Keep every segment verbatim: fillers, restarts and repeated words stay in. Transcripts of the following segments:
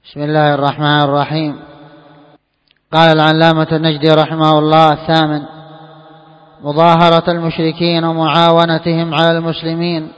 بسم الله الرحمن الرحيم. قال العلامة النجدي رحمه الله: الثامن: مظاهرة المشركين ومعاونتهم على المسلمين،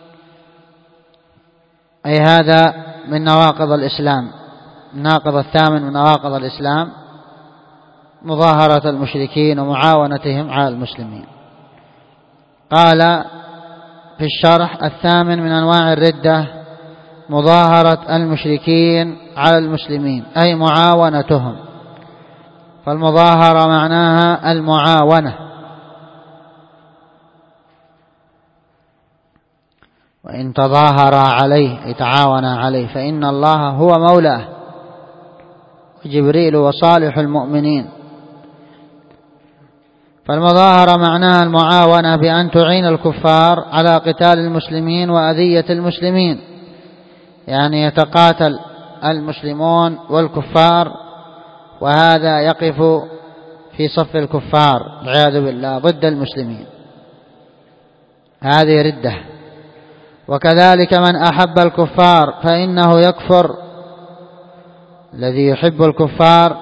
أي هذا من نواقض الإسلام. الناقض الثامن من نواقض الإسلام مظاهرة المشركين ومعاونتهم على المسلمين. قال في الشرح: الثامن من أنواع الردة مظاهرة المشركين على المسلمين، أي معاونتهم. فالمظاهرة معناها المعاونة، وإن تظاهر عليه أي تعاون عليه فإن الله هو مولاه وجبريل وصالح المؤمنين. فالمظاهرة معناها المعاونة بأن تعين الكفار على قتال المسلمين وأذية المسلمين، يعني يتقاتل المسلمون والكفار، وهذا يقف في صف الكفار والعياذ بالله ضد المسلمين، هذه ردة. وكذلك من أحب الكفار فإنه يكفر، الذي يحب الكفار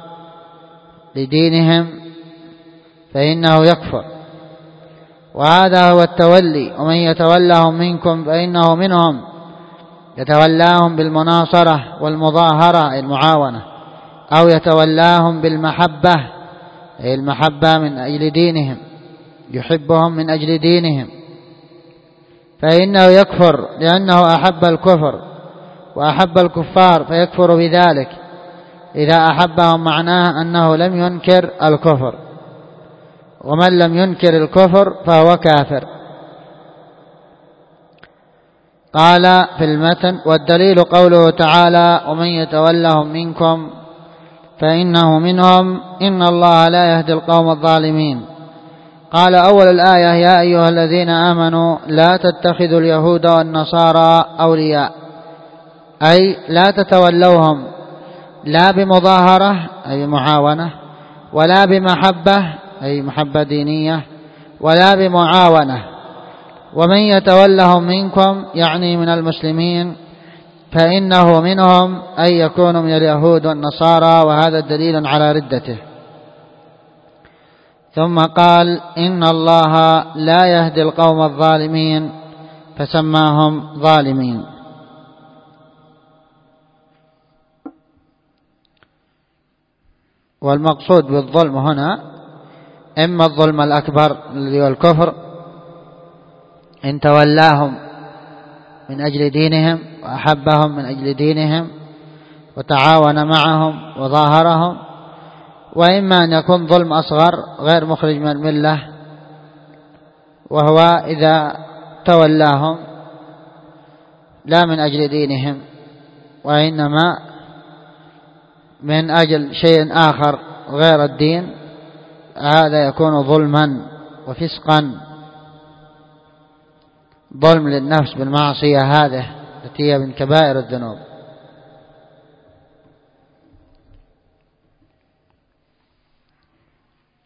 لدينهم فإنه يكفر، وهذا هو التولي. ومن يتولهم منكم فإنه منهم، يتولاهم بالمناصرة والمظاهرة المعاونة، أو يتولاهم بالمحبة أي المحبة من أجل دينهم، يحبهم من أجل دينهم، فإنه يكفر لأنه أحب الكفر وأحب الكفار فيكفر بذلك. إذا أحبهم معناه أنه لم ينكر الكفر، ومن لم ينكر الكفر فهو كافر. قال في المتن: والدليل قوله تعالى: ومن يتولهم منكم فإنه منهم إن الله لا يهدي القوم الظالمين. قال أول الآية: يا أيها الذين آمنوا لا تتخذوا اليهود والنصارى أولياء، أي لا تتولوهم لا بمظاهرة أي معاونة، ولا بمحبة أي محبة دينية، ولا بمعاونة. ومن يتولهم منكم يعني من المسلمين فإنه منهم أي يكون من اليهود والنصارى، وهذا دليل على ردته. ثم قال: إن الله لا يهدي القوم الظالمين، فسماهم ظالمين. والمقصود بالظلم هنا إما الظلم الأكبر الذي هو الكفر، إن تولاهم من أجل دينهم وأحبهم من أجل دينهم وتعاون معهم وظاهرهم، وإما أن يكون ظلم أصغر غير مخرج من الملة، وهو إذا تولاهم لا من أجل دينهم وإنما من أجل شيء آخر غير الدين، هذا يكون ظلما وفسقا، ظلم للنفس بالمعصية هذه التي هي من كبائر الذنوب.